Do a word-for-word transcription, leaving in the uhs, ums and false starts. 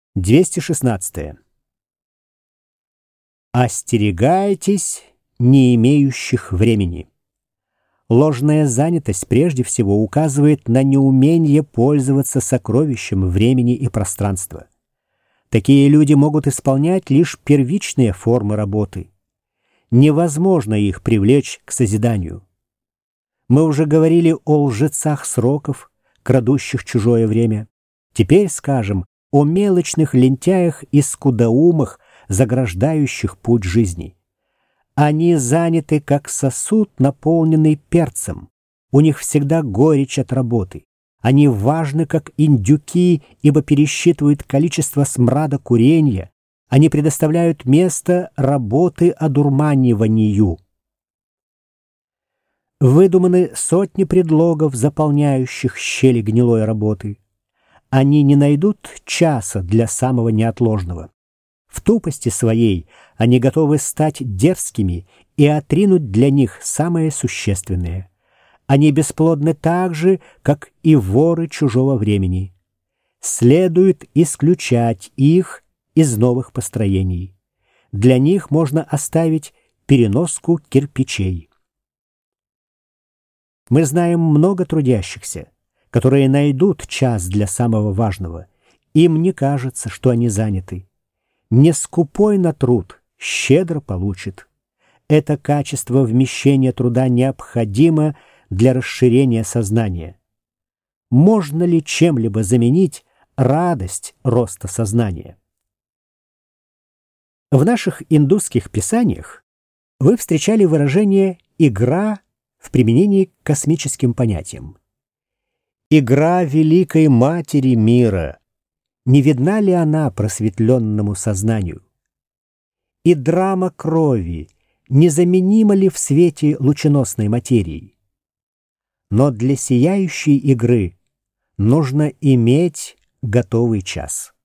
двести шестнадцатое. Остерегайтесь не имеющих времени. Ложная занятость прежде всего указывает на неумение пользоваться сокровищем времени и пространства. Такие люди могут исполнять лишь первичные формы работы. Невозможно их привлечь к созиданию. Мы уже говорили о лжецах сроков, крадущих чужое время. Теперь скажем о мелочных лентяях и скудоумах, заграждающих путь жизни. Они заняты, как сосуд, наполненный перцем. У них всегда горечь от работы. Они важны, как индюки, ибо пересчитывают количество смрада куренья. Они предоставляют место работы одурманиванию. Выдуманы сотни предлогов, заполняющих щели гнилой работы. Они не найдут часа для самого неотложного. В тупости своей они готовы стать дерзкими и отринуть для них самое существенное. Они бесплодны так же, как и воры чужого времени. Следует исключать их из новых построений. Для них можно оставить переноску кирпичей. Мы знаем много трудящихся, которые найдут час для самого важного. Им не кажется, что они заняты. Не скупой на труд щедро получит. Это качество вмещения труда необходимо для расширения сознания. Можно ли чем-либо заменить радость роста сознания? В наших индусских писаниях вы встречали выражение «игра» в применении к космическим понятиям. Игра Великой Матери мира. Не видна ли она просветленному сознанию? И драма крови незаменима ли в свете лученосной материи? Но для сияющей игры нужно иметь готовый час.